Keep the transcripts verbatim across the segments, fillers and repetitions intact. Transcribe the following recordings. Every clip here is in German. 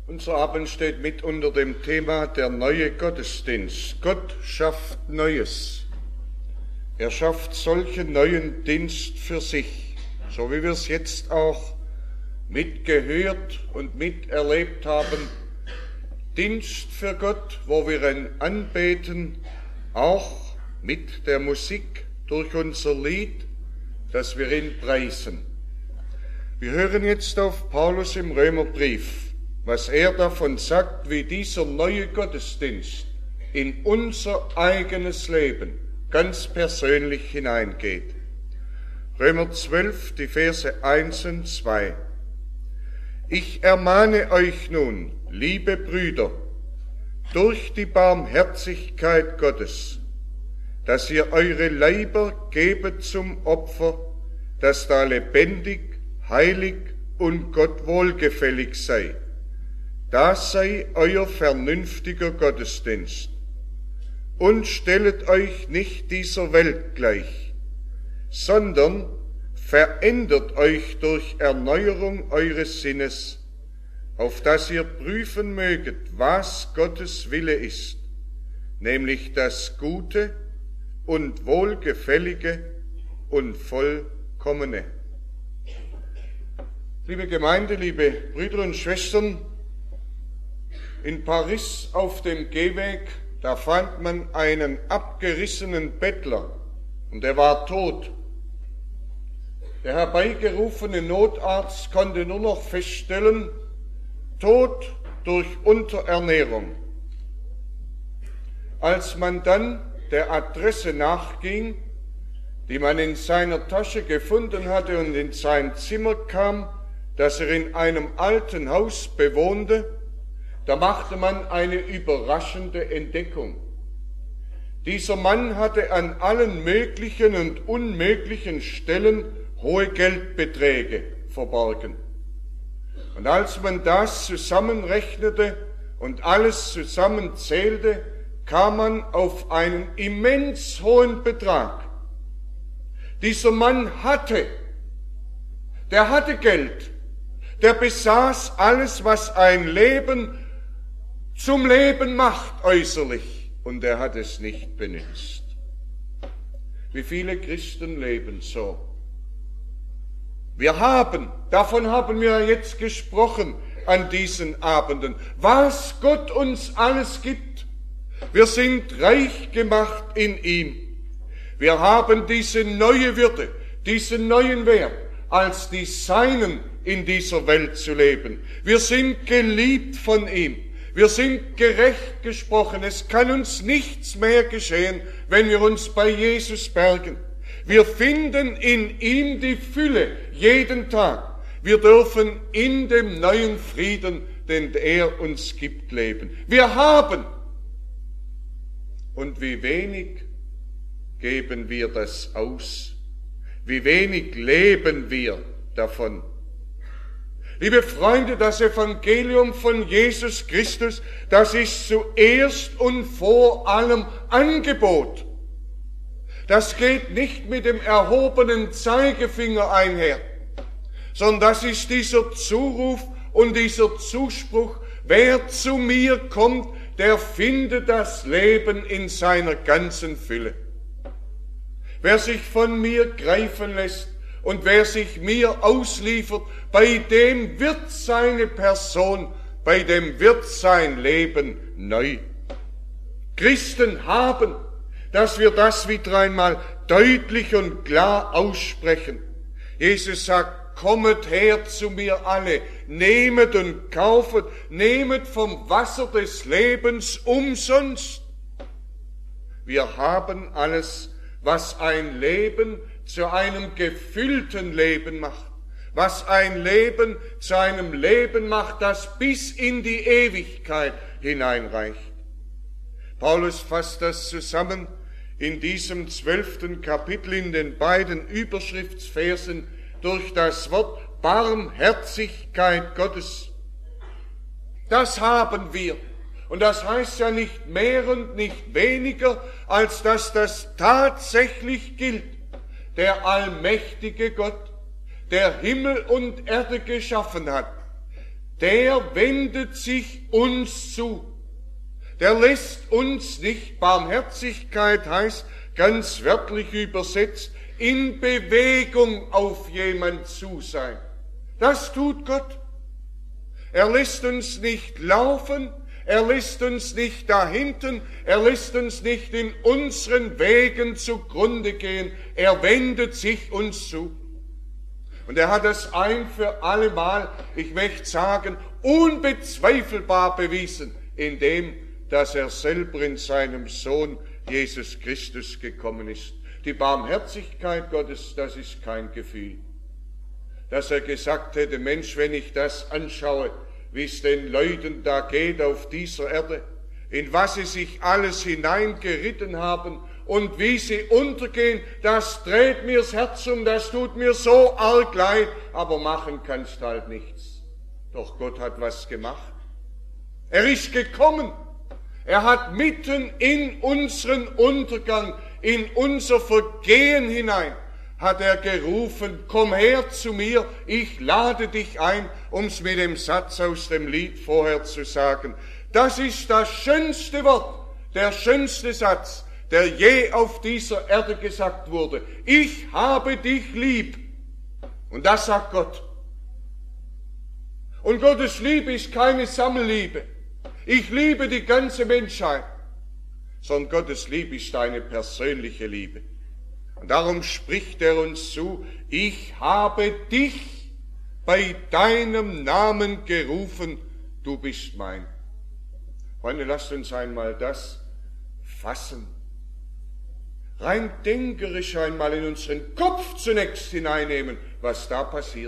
Unser Abend steht mit unter dem Thema der neue Gottesdienst. Gott schafft Neues. Er schafft solchen neuen Dienst für sich, so wie wir es jetzt auch mitgehört und miterlebt haben. Dienst für Gott, wo wir ihn anbeten, auch mit der Musik durch unser Lied, dass wir ihn preisen. Wir hören jetzt auf Paulus im Römerbrief, was er davon sagt, wie dieser neue Gottesdienst in unser eigenes Leben ganz persönlich hineingeht. Römer zwölf, die Verse eins und zwei. Ich ermahne euch nun, liebe Brüder, durch die Barmherzigkeit Gottes, dass ihr eure Leiber gebet zum Opfer, das da lebendig, heilig und Gott wohlgefällig sei. Das sei euer vernünftiger Gottesdienst. Und stellet euch nicht dieser Welt gleich, sondern verändert euch durch Erneuerung eures Sinnes, auf dass ihr prüfen möget, was Gottes Wille ist, nämlich das Gute und Wohlgefällige und Vollkommene. Liebe Gemeinde, liebe Brüder und Schwestern, in Paris auf dem Gehweg, da fand man einen abgerissenen Bettler und er war tot. Der herbeigerufene Notarzt konnte nur noch feststellen, Tod durch Unterernährung. Als man dann der Adresse nachging, die man in seiner Tasche gefunden hatte und in sein Zimmer kam, das er in einem alten Haus bewohnte, da machte man eine überraschende Entdeckung. Dieser Mann hatte an allen möglichen und unmöglichen Stellen hohe Geldbeträge verborgen. Und als man das zusammenrechnete und alles zusammenzählte, kam man auf einen immens hohen Betrag. Dieser Mann hatte, der hatte Geld, der besaß alles, was ein Leben zum Leben macht äußerlich, und er hat es nicht benutzt. Wie viele Christen leben so? Wir haben, davon haben wir jetzt gesprochen an diesen Abenden, was Gott uns alles gibt. Wir sind reich gemacht in ihm. Wir haben diese neue Würde, diesen neuen Wert, als die Seinen in dieser Welt zu leben. Wir sind geliebt von ihm. Wir sind gerecht gesprochen. Es kann uns nichts mehr geschehen, wenn wir uns bei Jesus bergen. Wir finden in ihm die Fülle jeden Tag. Wir dürfen in dem neuen Frieden, den er uns gibt, leben. Wir haben. Und wie wenig geben wir das aus? Wie wenig leben wir davon? Liebe Freunde, das Evangelium von Jesus Christus, das ist zuerst und vor allem Angebot. Das geht nicht mit dem erhobenen Zeigefinger einher, sondern das ist dieser Zuruf und dieser Zuspruch, wer zu mir kommt, der findet das Leben in seiner ganzen Fülle. Wer sich von mir greifen lässt und wer sich mir ausliefert, bei dem wird seine Person, bei dem wird sein Leben neu. Christen haben, dass wir das wieder einmal deutlich und klar aussprechen. Jesus sagt, kommet her zu mir alle, nehmet und kaufet, nehmet vom Wasser des Lebens umsonst. Wir haben alles, was ein Leben zu einem gefüllten Leben macht, was ein Leben zu einem Leben macht, das bis in die Ewigkeit hineinreicht. Paulus fasst das zusammen in diesem zwölften Kapitel in den beiden Überschriftsversen durch das Wort Barmherzigkeit Gottes. Das haben wir. Und das heißt ja nicht mehr und nicht weniger, als dass das tatsächlich gilt. Der allmächtige Gott, der Himmel und Erde geschaffen hat, der wendet sich uns zu. Der lässt uns nicht, Barmherzigkeit heißt ganz wörtlich übersetzt, in Bewegung auf jemand zu sein. Das tut Gott. Er lässt uns nicht laufen, er lässt uns nicht dahinten, er lässt uns nicht in unseren Wegen zugrunde gehen, er wendet sich uns zu. Und er hat das ein für alle Mal, ich möchte sagen, unbezweifelbar bewiesen, indem, dass er selber in seinem Sohn Jesus Christus gekommen ist. Die Barmherzigkeit Gottes, das ist kein Gefühl. Dass er gesagt hätte, Mensch, wenn ich das anschaue, wie es den Leuten da geht auf dieser Erde, in was sie sich alles hineingeritten haben und wie sie untergehen, das dreht mir das Herz um, das tut mir so arg leid, aber machen kannst halt nichts. Doch Gott hat was gemacht. Er ist gekommen. Er hat mitten in unseren Untergang, in unser Vergehen hinein, hat er gerufen, komm her zu mir, ich lade dich ein, um es mit dem Satz aus dem Lied vorher zu sagen. Das ist das schönste Wort, der schönste Satz, der je auf dieser Erde gesagt wurde. Ich habe dich lieb. Und das sagt Gott. Und Gottes Liebe ist keine Sammelliebe. Ich liebe die ganze Menschheit, sondern Gottes Liebe ist eine persönliche Liebe. Und darum spricht er uns zu, ich habe dich bei deinem Namen gerufen, du bist mein. Freunde, lasst uns einmal das fassen. Rein denkerisch einmal in unseren Kopf zunächst hineinnehmen, was da passiert.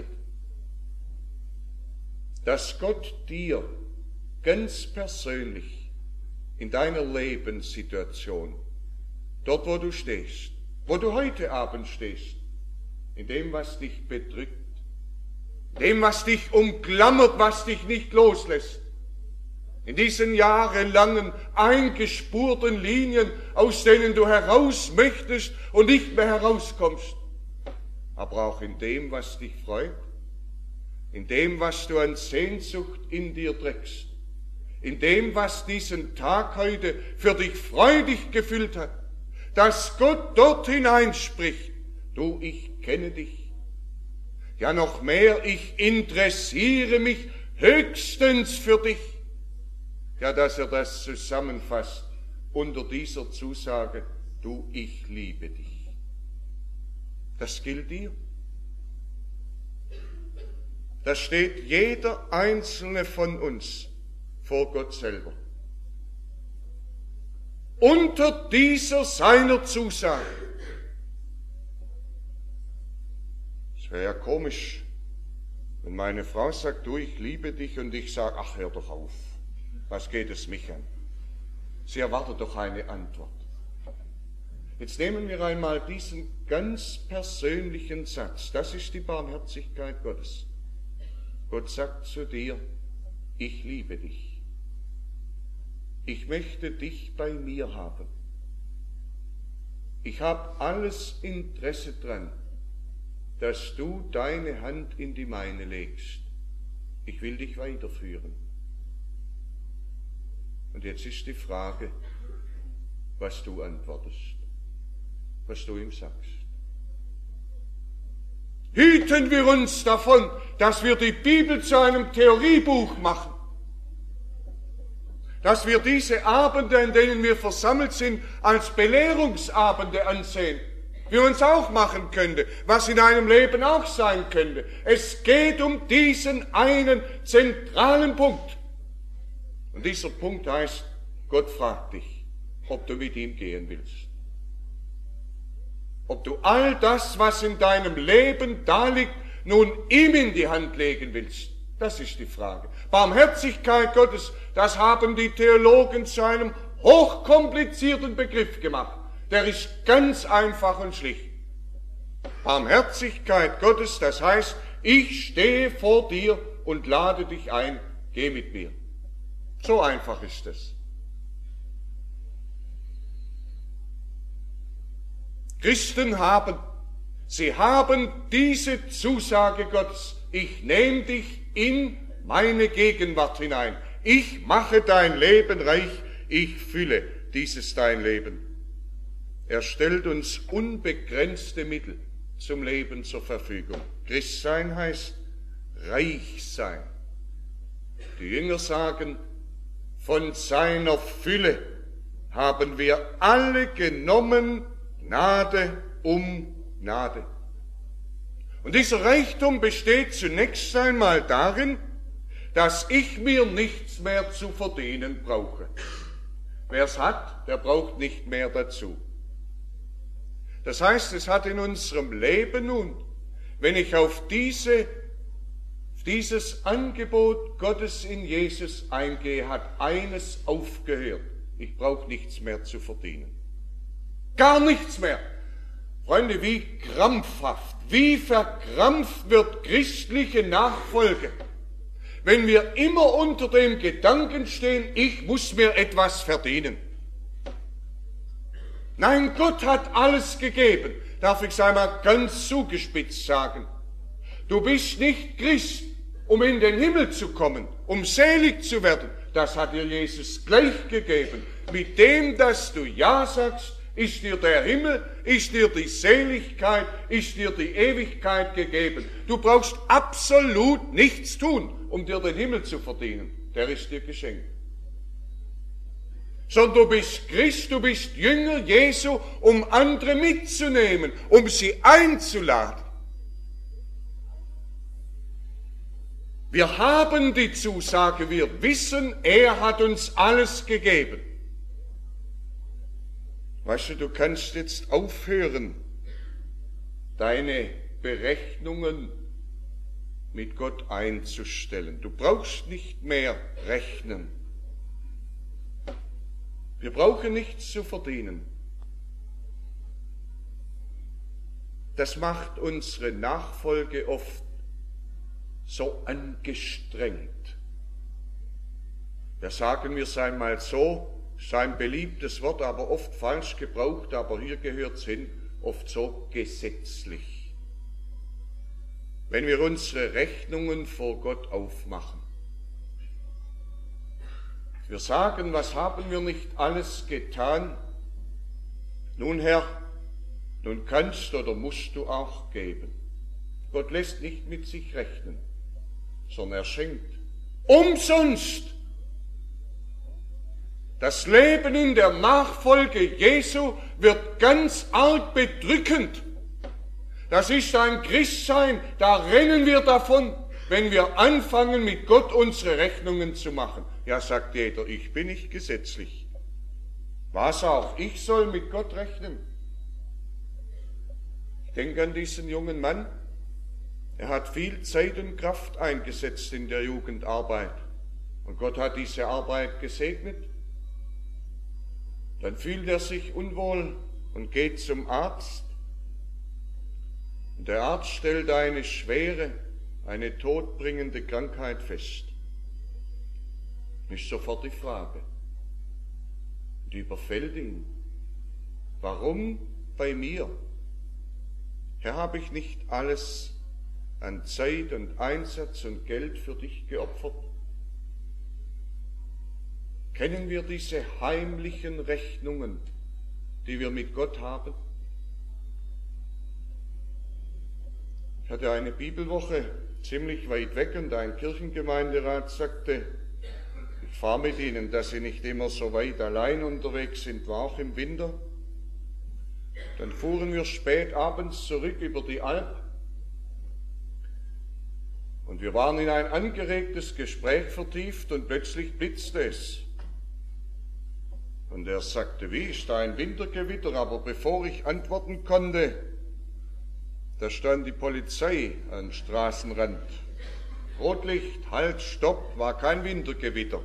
Dass Gott dir ganz persönlich in deiner Lebenssituation, dort wo du stehst, wo du heute Abend stehst, in dem, was dich bedrückt, dem, was dich umklammert, was dich nicht loslässt, in diesen jahrelangen eingespurten Linien, aus denen du heraus möchtest und nicht mehr herauskommst, aber auch in dem, was dich freut, in dem, was du an Sehnsucht in dir trägst, in dem, was diesen Tag heute für dich freudig gefüllt hat, dass Gott dort hineinspricht, du, ich kenne dich. Ja, noch mehr, ich interessiere mich höchstens für dich. Ja, dass er das zusammenfasst unter dieser Zusage, du, ich liebe dich. Das gilt dir. Das steht jeder einzelne von uns vor Gott selber. Unter dieser seiner Zusage. Es wäre ja komisch, wenn meine Frau sagt, du, ich liebe dich, und ich sage, ach, hör doch auf, was geht es mich an? Sie erwartet doch eine Antwort. Jetzt nehmen wir einmal diesen ganz persönlichen Satz, das ist die Barmherzigkeit Gottes. Gott sagt zu dir, ich liebe dich. Ich möchte dich bei mir haben. Ich habe alles Interesse dran, dass du deine Hand in die meine legst. Ich will dich weiterführen. Und jetzt ist die Frage, was du antwortest, was du ihm sagst. Hüten wir uns davon, dass wir die Bibel zu einem Theoriebuch machen. Dass wir diese Abende, in denen wir versammelt sind, als Belehrungsabende ansehen, wie man es auch machen könnte, was in einem Leben auch sein könnte. Es geht um diesen einen zentralen Punkt. Und dieser Punkt heißt, Gott fragt dich, ob du mit ihm gehen willst. Ob du all das, was in deinem Leben da liegt, nun ihm in die Hand legen willst. Das ist die Frage. Barmherzigkeit Gottes, das haben die Theologen zu einem hochkomplizierten Begriff gemacht. Der ist ganz einfach und schlicht. Barmherzigkeit Gottes, das heißt, ich stehe vor dir und lade dich ein, geh mit mir. So einfach ist es. Christen haben, sie haben diese Zusage Gottes, ich nehme dich in meine Gegenwart hinein. Ich mache dein Leben reich, ich fülle dieses dein Leben. Er stellt uns unbegrenzte Mittel zum Leben zur Verfügung. Christsein heißt reich sein. Die Jünger sagen, von seiner Fülle haben wir alle genommen, Gnade um Gnade. Und dieser Reichtum besteht zunächst einmal darin, dass ich mir nichts mehr zu verdienen brauche. Wer es hat, der braucht nicht mehr dazu. Das heißt, es hat in unserem Leben nun, wenn ich auf diese, dieses Angebot Gottes in Jesus eingehe, hat eines aufgehört. Ich brauche nichts mehr zu verdienen. Gar nichts mehr. Freunde, wie krampfhaft, wie verkrampft wird christliche Nachfolge, wenn wir immer unter dem Gedanken stehen, ich muss mir etwas verdienen. Nein, Gott hat alles gegeben. Darf ich es einmal ganz zugespitzt sagen. Du bist nicht Christ, um in den Himmel zu kommen, um selig zu werden. Das hat dir Jesus gleich gegeben. Mit dem, dass du Ja sagst, ist dir der Himmel, ist dir die Seligkeit, ist dir die Ewigkeit gegeben. Du brauchst absolut nichts tun, um dir den Himmel zu verdienen. Der ist dir geschenkt. Sondern du bist Christ, du bist Jünger Jesu, um andere mitzunehmen, um sie einzuladen. Wir haben die Zusage, wir wissen, er hat uns alles gegeben. Weißt du, du kannst jetzt aufhören, deine Berechnungen mit Gott einzustellen. Du brauchst nicht mehr rechnen. Wir brauchen nichts zu verdienen. Das macht unsere Nachfolge oft so angestrengt. Ja, sagen wir es einmal so, sein beliebtes Wort, aber oft falsch gebraucht, aber hier gehört es hin, oft so gesetzlich. Wenn wir unsere Rechnungen vor Gott aufmachen, wir sagen, was haben wir nicht alles getan? Nun Herr, nun kannst oder musst du auch geben. Gott lässt nicht mit sich rechnen, sondern er schenkt. Umsonst! Das Leben in der Nachfolge Jesu wird ganz arg bedrückend. Das ist ein Christsein, da rennen wir davon, wenn wir anfangen, mit Gott unsere Rechnungen zu machen. Ja, sagt jeder, ich bin nicht gesetzlich. Was auch, ich soll mit Gott rechnen. Ich denke an diesen jungen Mann. Er hat viel Zeit und Kraft eingesetzt in der Jugendarbeit. Und Gott hat diese Arbeit gesegnet. Dann fühlt er sich unwohl und geht zum Arzt. Und der Arzt stellt eine schwere, eine todbringende Krankheit fest. Ist sofort die Frage. Und überfällt ihn. Warum bei mir? Herr, habe ich nicht alles an Zeit und Einsatz und Geld für dich geopfert? Kennen wir diese heimlichen Rechnungen, die wir mit Gott haben? Ich hatte eine Bibelwoche ziemlich weit weg und ein Kirchengemeinderat sagte, ich fahre mit Ihnen, dass Sie nicht immer so weit allein unterwegs sind, war auch im Winter. Dann fuhren wir spät abends zurück über die Alp und wir waren in ein angeregtes Gespräch vertieft und plötzlich blitzte es. Und er sagte, wie, ist da ein Wintergewitter? Aber bevor ich antworten konnte, da stand die Polizei am Straßenrand. Rotlicht, Halt, Stopp, war kein Wintergewitter.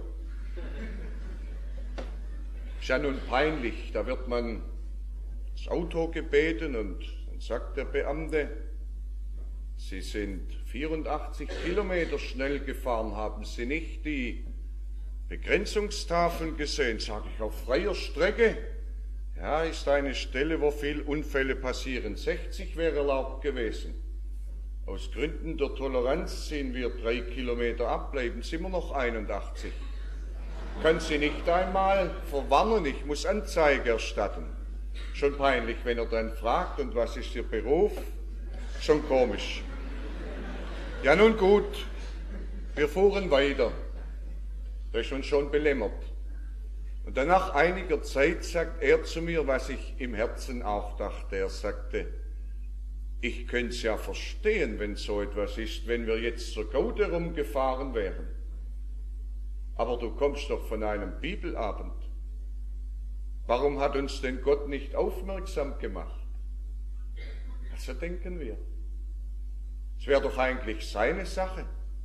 Ist ja nun peinlich, da wird man das Auto gebeten und dann sagt der Beamte, Sie sind vierundachtzig Kilometer schnell gefahren, haben Sie nicht die Begrenzungstafeln gesehen? Sage ich, auf freier Strecke? Ja, ist eine Stelle, wo viel Unfälle passieren. sechzig wäre erlaubt gewesen. Aus Gründen der Toleranz ziehen wir drei Kilometer ab, bleiben es immer noch einundachtzig. Kann sie nicht einmal verwarnen, ich muss Anzeige erstatten. Schon peinlich, wenn er dann fragt, und was ist Ihr Beruf? Schon komisch. Ja, nun gut, wir fuhren weiter. Das ist uns schon belämmert. Und dann nach einiger Zeit sagt er zu mir, was ich im Herzen auch dachte. Er sagte, ich könnte es ja verstehen, wenn so etwas ist, wenn wir jetzt zur Gaude rumgefahren wären. Aber du kommst doch von einem Bibelabend. Warum hat uns denn Gott nicht aufmerksam gemacht? Also denken wir. Es wäre doch eigentlich seine Sache.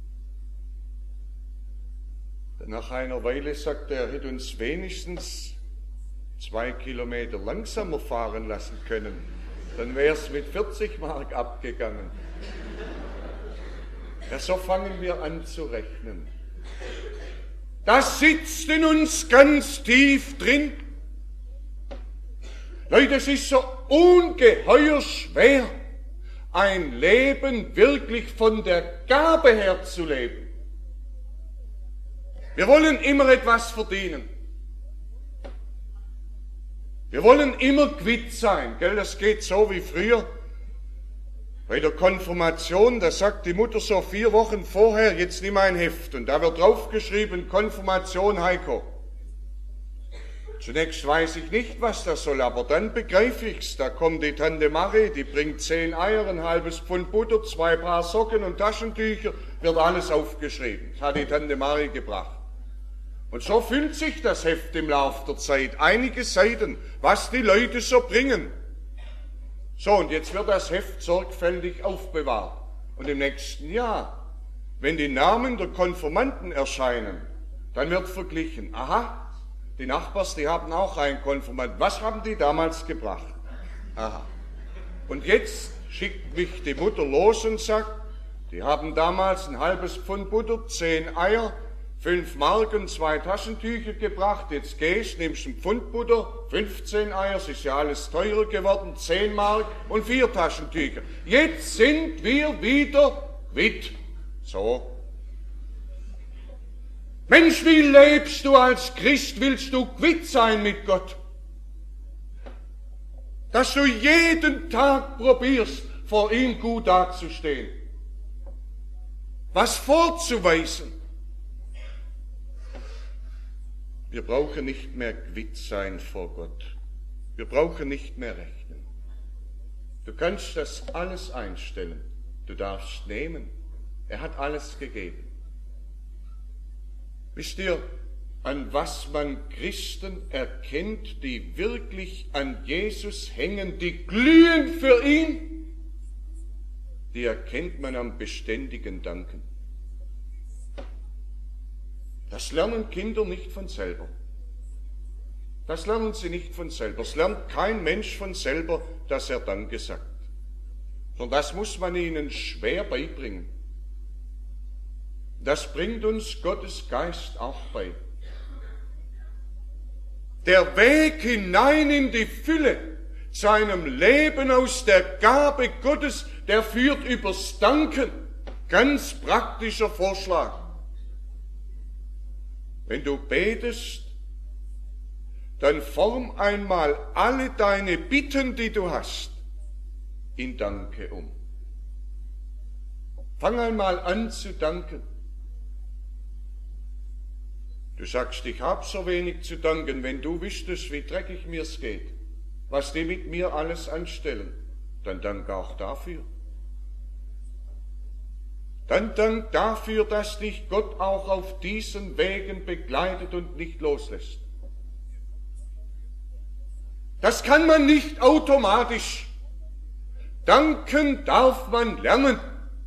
Nach einer Weile sagte er, er hätte uns wenigstens zwei Kilometer langsamer fahren lassen können. Dann wäre es mit vierzig Mark abgegangen. Ja, so fangen wir an zu rechnen. Das sitzt in uns ganz tief drin. Leute, es ist so ungeheuer schwer, ein Leben wirklich von der Gabe her zu leben. Wir wollen immer etwas verdienen. Wir wollen immer quitt sein, gell? Das geht so wie früher. Bei der Konfirmation, da sagt die Mutter so vier Wochen vorher, jetzt nimm ein Heft. Und da wird draufgeschrieben, Konfirmation Heiko. Zunächst weiß ich nicht, was das soll, aber dann begreife ich's. Da kommt die Tante Marie, die bringt zehn Eier, ein halbes Pfund Butter, zwei Paar Socken und Taschentücher, wird alles aufgeschrieben. Das hat die Tante Marie gebracht. Und so füllt sich das Heft im Lauf der Zeit. Einige Seiten, was die Leute so bringen. So, und jetzt wird das Heft sorgfältig aufbewahrt. Und im nächsten Jahr, wenn die Namen der Konfirmanden erscheinen, dann wird verglichen. Aha, die Nachbars, die haben auch einen Konfirmanden. Was haben die damals gebracht? Aha. Und jetzt schickt mich die Mutter los und sagt, die haben damals ein halbes Pfund Butter, zehn Eier, fünf Marken, zwei Taschentücher gebracht, jetzt gehst, nimmst ein Pfund Butter, fünfzehn Eier, es ist ja alles teurer geworden, zehn Mark und vier Taschentücher. Jetzt sind wir wieder quitt. So. Mensch, wie lebst du als Christ? Willst du quitt sein mit Gott? Dass du jeden Tag probierst, vor ihm gut dazustehen. Was vorzuweisen. Wir brauchen nicht mehr quitt sein vor Gott. Wir brauchen nicht mehr rechnen. Du kannst das alles einstellen. Du darfst nehmen. Er hat alles gegeben. Wisst ihr, an was man Christen erkennt, die wirklich an Jesus hängen, die glühen für ihn? Die erkennt man am beständigen Danken. Das lernen Kinder nicht von selber. Das lernen sie nicht von selber. Es lernt kein Mensch von selber, dass er Danke sagt. Sondern das muss man ihnen schwer beibringen. Das bringt uns Gottes Geist auch bei. Der Weg hinein in die Fülle seinem Leben aus der Gabe Gottes, der führt übers Danken. Ganz praktischer Vorschlag. Wenn du betest, dann form einmal alle deine Bitten, die du hast, in Danke um. Fang einmal an zu danken. Du sagst, ich habe so wenig zu danken, wenn du wüsstest, wie dreckig mir's geht, was die mit mir alles anstellen, dann dank auch dafür. Dann dank dafür, dass dich Gott auch auf diesen Wegen begleitet und nicht loslässt. Das kann man nicht automatisch. Danken darf man lernen.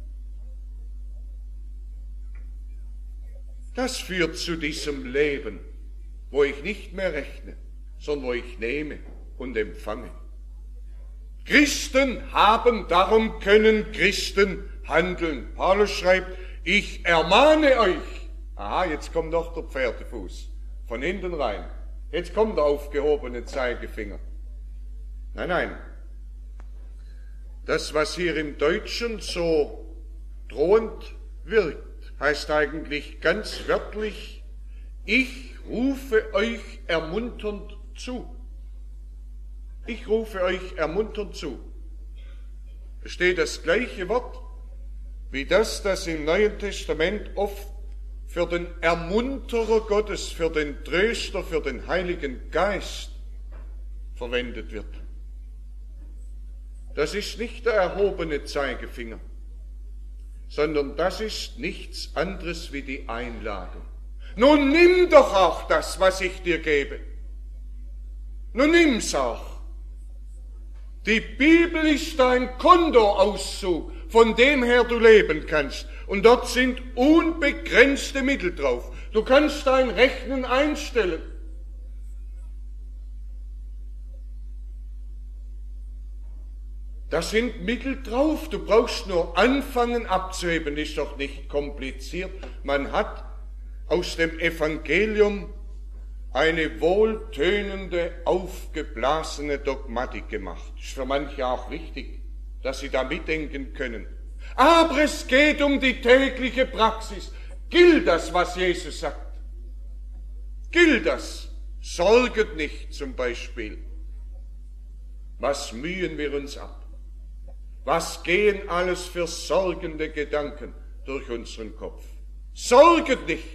Das führt zu diesem Leben, wo ich nicht mehr rechne, sondern wo ich nehme und empfange. Christen haben, darum können Christen handeln. Paulus schreibt, ich ermahne euch. Aha, jetzt kommt noch der Pferdefuß von hinten rein. Jetzt kommt der aufgehobene Zeigefinger. Nein, nein. Das, was hier im Deutschen so drohend wirkt, heißt eigentlich ganz wörtlich, ich rufe euch ermunternd zu. Ich rufe euch ermunternd zu. Es steht das gleiche Wort wie das, das im Neuen Testament oft für den Ermunterer Gottes, für den Tröster, für den Heiligen Geist verwendet wird. Das ist nicht der erhobene Zeigefinger, sondern das ist nichts anderes wie die Einladung. Nun nimm doch auch das, was ich dir gebe. Nun nimm's auch. Die Bibel ist dein Kontoauszug, von dem her du leben kannst. Und dort sind unbegrenzte Mittel drauf. Du kannst dein Rechnen einstellen. Da sind Mittel drauf. Du brauchst nur anfangen abzuheben. Ist doch nicht kompliziert. Man hat aus dem Evangelium eine wohltönende, aufgeblasene Dogmatik gemacht. Ist für manche auch wichtig, dass sie da mitdenken können. Aber es geht um die tägliche Praxis. Gilt das, was Jesus sagt? Gilt das? Sorget nicht zum Beispiel. Was mühen wir uns ab? Was gehen alles für sorgende Gedanken durch unseren Kopf? Sorget nicht.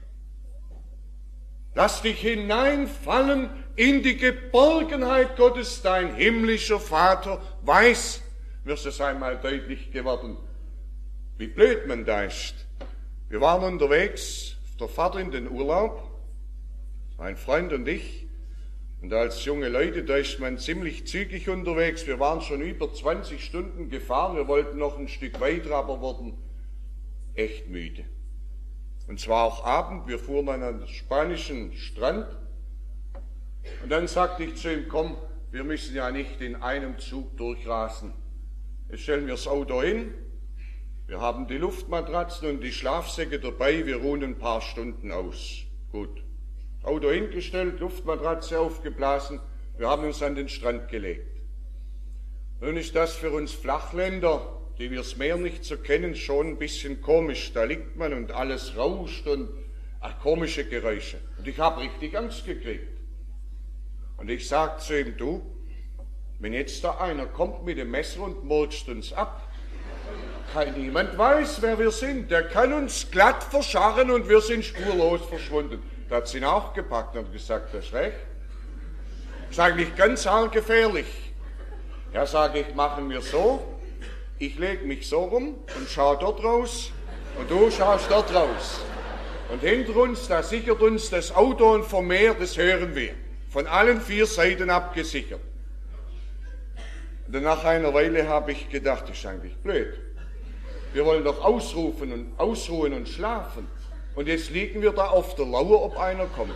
Lass dich hineinfallen in die Geborgenheit Gottes, dein himmlischer Vater weiß, mir ist es einmal deutlich geworden, wie blöd man da ist. Wir waren unterwegs auf der Fahrt in den Urlaub, mein Freund und ich, und als junge Leute, da ist man ziemlich zügig unterwegs. Wir waren schon über zwanzig Stunden gefahren, wir wollten noch ein Stück weiter, aber wurden echt müde. Und zwar auch Abend, wir fuhren an einen spanischen Strand. Und dann sagte ich zu ihm, komm, wir müssen ja nicht in einem Zug durchrasen. Jetzt stellen wir das Auto hin, wir haben die Luftmatratzen und die Schlafsäcke dabei, wir ruhen ein paar Stunden aus. Gut. Auto hingestellt, Luftmatratze aufgeblasen, wir haben uns an den Strand gelegt. Nun ist das für uns Flachländer, die wir das Meer nicht so kennen, schon ein bisschen komisch. Da liegt man und alles rauscht und ach, komische Geräusche. Und ich habe richtig Angst gekriegt. Und ich sag zu ihm, du, wenn jetzt da einer kommt mit dem Messer und murkst uns ab, kein niemand weiß, wer wir sind. Der kann uns glatt verscharren und wir sind spurlos verschwunden. Da hat sie ihn auch gepackt und gesagt, das ist recht. Das ist eigentlich ganz arg gefährlich. Ja, sage ich, machen wir so. Ich lege mich so rum und schaue dort raus und du schaust dort raus. Und hinter uns, da sichert uns das Auto und vom Meer, das hören wir. Von allen vier Seiten abgesichert. Und nach einer Weile habe ich gedacht, das ist eigentlich blöd. Wir wollen doch ausrufen und ausruhen und schlafen. Und jetzt liegen wir da auf der Lauer, ob einer kommt.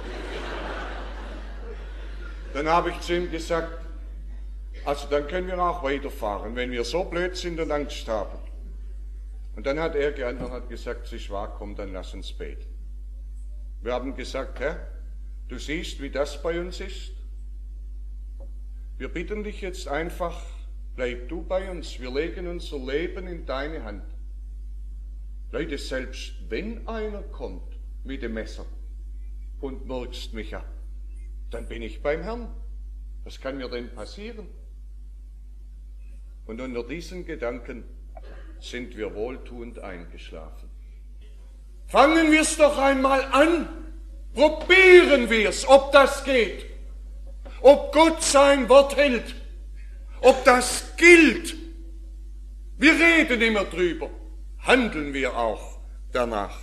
Dann habe ich zu ihm gesagt, also dann können wir auch weiterfahren, wenn wir so blöd sind und Angst haben. Und dann hat er geantwortet und hat gesagt, es ist wahr, komm, dann lass uns beten. Wir haben gesagt, Herr, du siehst, wie das bei uns ist. Wir bitten dich jetzt einfach, bleib du bei uns, wir legen unser Leben in deine Hand. Leute, selbst wenn einer kommt mit dem Messer und murkst mich ab, dann bin ich beim Herrn. Was kann mir denn passieren? Und unter diesen Gedanken sind wir wohltuend eingeschlafen. Fangen wir es doch einmal an. Probieren wir es, ob das geht. Ob Gott sein Wort hält. Ob das gilt. Wir reden immer drüber. Handeln wir auch danach.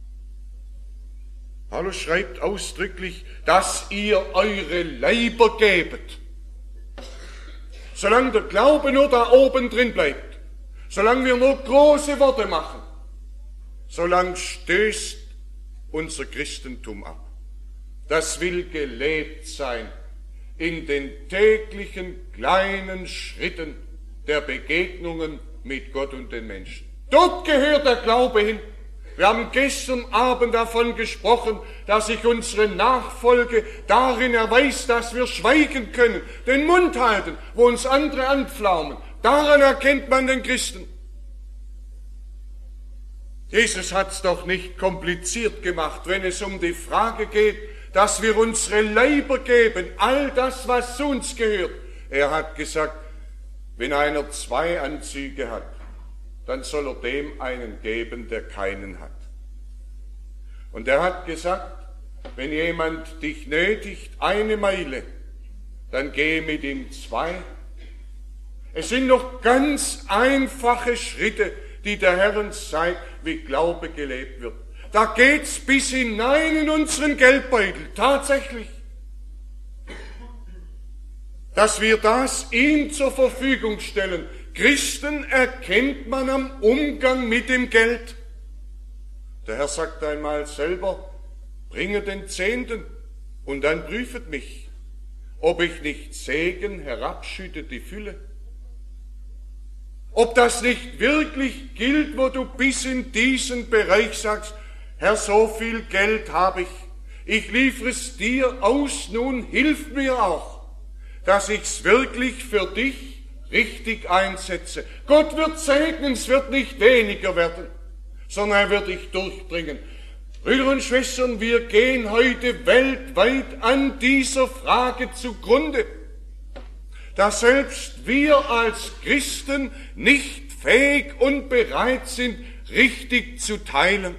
Paulus schreibt ausdrücklich, dass ihr eure Leiber gebet. Solange der Glaube nur da oben drin bleibt, solange wir nur große Worte machen, solange stößt unser Christentum ab. Das will gelebt sein in den täglichen kleinen Schritten der Begegnungen mit Gott und den Menschen. Dort gehört der Glaube hin. Wir haben gestern Abend davon gesprochen, dass sich unsere Nachfolge darin erweist, dass wir schweigen können, den Mund halten, wo uns andere anpflaumen. Daran erkennt man den Christen. Jesus hat es doch nicht kompliziert gemacht, wenn es um die Frage geht, dass wir unsere Leiber geben, all das, was zu uns gehört. Er hat gesagt, wenn einer zwei Anzüge hat, dann soll er dem einen geben, der keinen hat. Und er hat gesagt, wenn jemand dich nötigt, eine Meile, dann gehe mit ihm zwei. Es sind noch ganz einfache Schritte, die der Herr uns zeigt, wie Glaube gelebt wird. Da geht's bis hinein in unseren Geldbeutel, tatsächlich. Dass wir das ihm zur Verfügung stellen. Christen erkennt man am Umgang mit dem Geld. Der Herr sagt einmal selber, bringe den Zehnten und dann prüfet mich, ob ich nicht Segen herabschütte die Fülle. Ob das nicht wirklich gilt, wo du bis in diesen Bereich sagst, Herr, so viel Geld habe ich, ich liefere es dir aus, nun hilf mir auch, dass ich es wirklich für dich richtig einsetze. Gott wird segnen, es wird nicht weniger werden, sondern er wird dich durchbringen. Brüder und Schwestern, wir gehen heute weltweit an dieser Frage zugrunde, dass selbst wir als Christen nicht fähig und bereit sind, richtig zu teilen.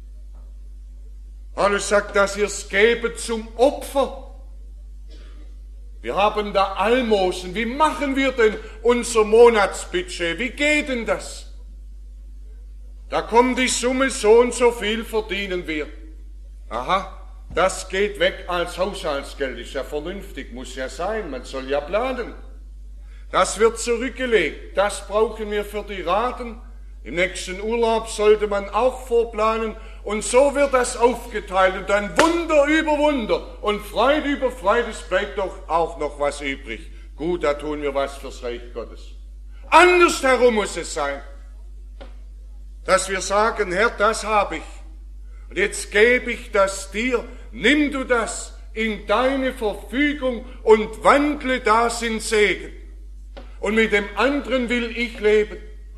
Paulus sagt, dass ihr es gebet zum Opfer. Wir haben da Almosen. Wie machen wir denn unser Monatsbudget? Wie geht denn das? Da kommt die Summe, so und so viel verdienen wir. Aha, das geht weg als Haushaltsgeld. Ist ja vernünftig, muss ja sein. Man soll ja planen. Das wird zurückgelegt. Das brauchen wir für die Raten. Im nächsten Urlaub sollte man auch vorplanen. Und so wird das aufgeteilt. Und dann Wunder über Wunder. Und Freude über Freude, es bleibt doch auch noch was übrig. Gut, da tun wir was fürs Reich Gottes. Andersherum muss es sein. Dass wir sagen, Herr, das habe ich. Und jetzt gebe ich das dir. Nimm du das in deine Verfügung und wandle das in Segen. Und mit dem anderen will ich leben.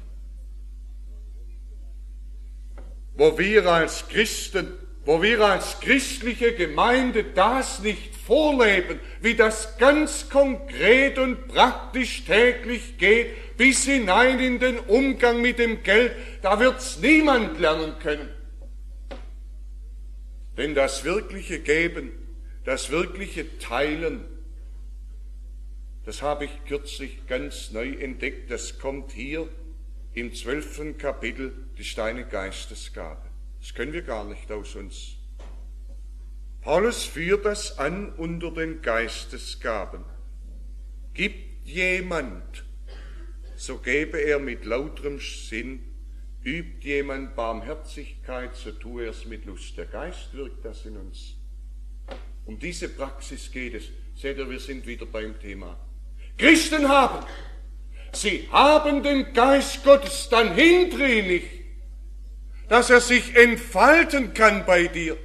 Wo wir als Christen, wo wir als christliche Gemeinde das nicht vorleben, wie das ganz konkret und praktisch täglich geht, bis hinein in den Umgang mit dem Geld, da wird's niemand lernen können. Denn das wirkliche Geben, das wirkliche Teilen, das habe ich kürzlich ganz neu entdeckt, das kommt hier im zwölften Kapitel, die Steine Geistesgabe. Das können wir gar nicht aus uns. Paulus führt das an unter den Geistesgaben. Gibt jemand, so gebe er mit lauterem Sinn, übt jemand Barmherzigkeit, so tue er es mit Lust. Der Geist wirkt das in uns. Um diese Praxis geht es. Seht ihr, wir sind wieder beim Thema. Christen haben, sie haben den Geist Gottes, dann hindere ihn nicht, dass er sich entfalten kann bei dir,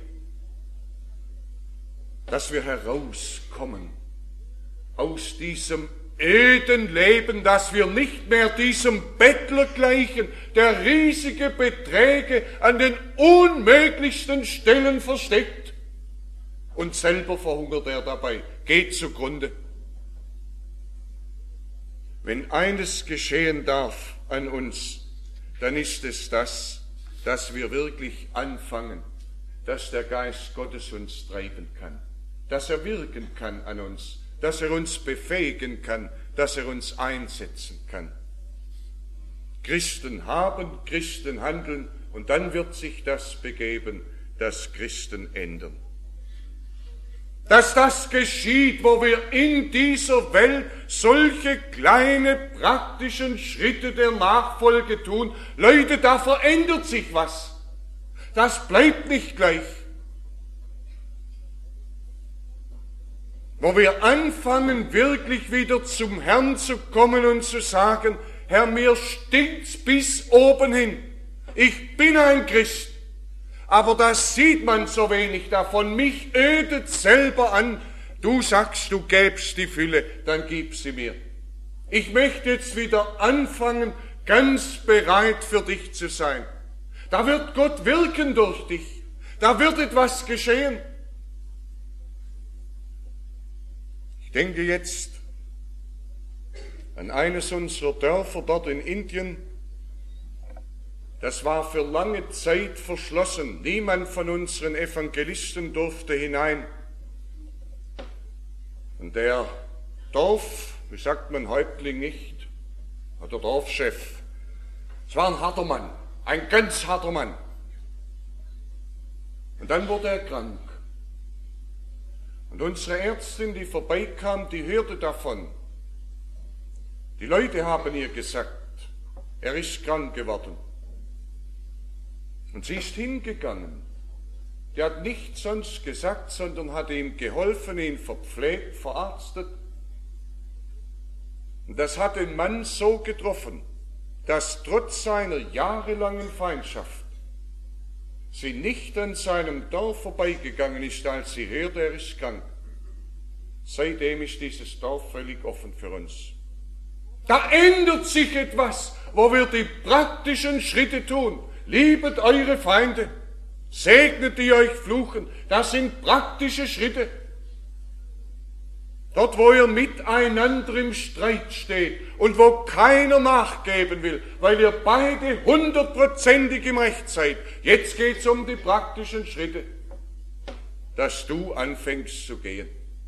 dass wir herauskommen aus diesem öden Leben, dass wir nicht mehr diesem Bettler gleichen, der riesige Beträge an den unmöglichsten Stellen versteckt und selber verhungert er dabei, geht zugrunde. Wenn eines geschehen darf an uns, dann ist es das, dass wir wirklich anfangen, dass der Geist Gottes uns treiben kann, dass er wirken kann an uns, dass er uns befähigen kann, dass er uns einsetzen kann. Christen haben, Christen handeln, und dann wird sich das begeben, dass Christen ändern. Dass das geschieht, wo wir in dieser Welt solche kleine praktischen Schritte der Nachfolge tun. Leute, da verändert sich was. Das bleibt nicht gleich. Wo wir anfangen, wirklich wieder zum Herrn zu kommen und zu sagen, Herr, mir stinkt's bis oben hin. Ich bin ein Christ. Aber das sieht man so wenig davon. Mich ödet selber an. Du sagst, du gäbst die Fülle, dann gib sie mir. Ich möchte jetzt wieder anfangen, ganz bereit für dich zu sein. Da wird Gott wirken durch dich. Da wird etwas geschehen. Ich denke jetzt an eines unserer Dörfer dort in Indien. Das war für lange Zeit verschlossen. Niemand von unseren Evangelisten durfte hinein. Und der Dorf, wie sagt man Häuptling nicht, oder Dorfchef, es war ein harter Mann, ein ganz harter Mann. Und dann wurde er krank. Und unsere Ärztin, die vorbeikam, die hörte davon. Die Leute haben ihr gesagt, er ist krank geworden. Und sie ist hingegangen. Die hat nichts sonst gesagt, sondern hat ihm geholfen, ihn verpflegt, verarztet. Und das hat den Mann so getroffen, dass trotz seiner jahrelangen Feindschaft sie nicht an seinem Dorf vorbeigegangen ist, als sie hörte, er ist krank. Seitdem ist dieses Dorf völlig offen für uns. Da ändert sich etwas, wo wir die praktischen Schritte tun. Liebet eure Feinde, segnet die euch fluchen. Das sind praktische Schritte. Dort, wo ihr miteinander im Streit steht und wo keiner nachgeben will, weil ihr beide hundertprozentig im Recht seid. Jetzt geht es um die praktischen Schritte, dass du anfängst zu gehen.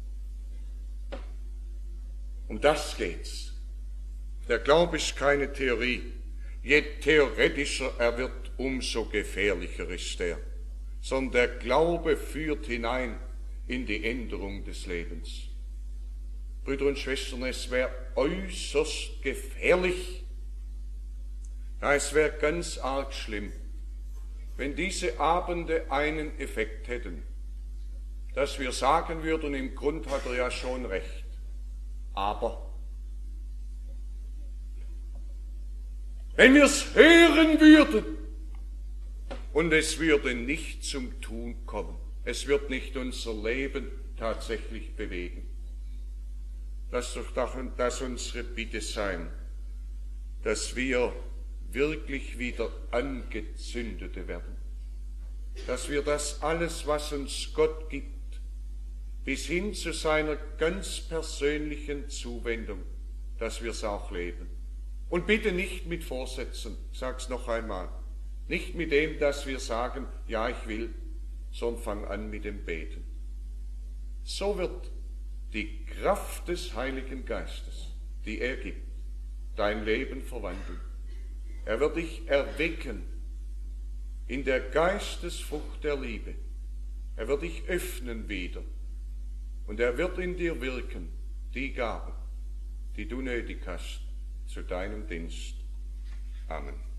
Um das geht's. Der Glaube ist keine Theorie. Je theoretischer er wird, umso gefährlicher ist er. Sondern der Glaube führt hinein in die Änderung des Lebens. Brüder und Schwestern, es wäre äußerst gefährlich, ja, es wäre ganz arg schlimm, wenn diese Abende einen Effekt hätten, dass wir sagen würden, im Grund hat er ja schon recht, aber wenn wir es hören würden und es würde nicht zum Tun kommen, es wird nicht unser Leben tatsächlich bewegen. Lass doch das unsere Bitte sein, dass wir wirklich wieder Angezündete werden, dass wir das alles, was uns Gott gibt, bis hin zu seiner ganz persönlichen Zuwendung, dass wir es auch leben. Und bitte nicht mit Vorsätzen, ich sag's noch einmal, nicht mit dem, dass wir sagen, ja, ich will, sondern fang an mit dem Beten. So wird die Kraft des Heiligen Geistes, die er gibt, dein Leben verwandeln. Er wird dich erwecken in der Geistesfrucht der Liebe. Er wird dich öffnen wieder und er wird in dir wirken, die Gaben, die du nötig hast, zu deinem Dienst. Amen.